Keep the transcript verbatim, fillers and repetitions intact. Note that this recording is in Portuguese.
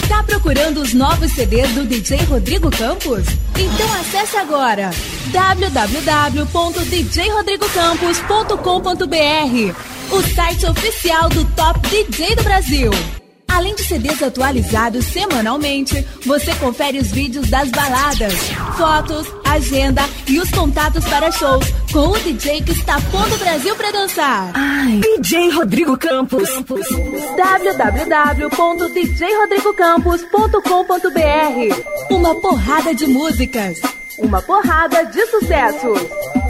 Está procurando os novos C Ds do D J Rodrigo Campos? Então acesse agora w w w ponto d j rodrigo campos ponto com ponto b r, o site oficial do Top D J do Brasil. Além de C Ds atualizados semanalmente, você confere os vídeos das baladas, fotos, agenda e os contatos para shows com o D J que está pondo o Brasil para dançar. Ai, D J Rodrigo Campos. w w w ponto d j rodrigo campos ponto com ponto b r. Uma porrada de músicas, uma porrada de sucessos.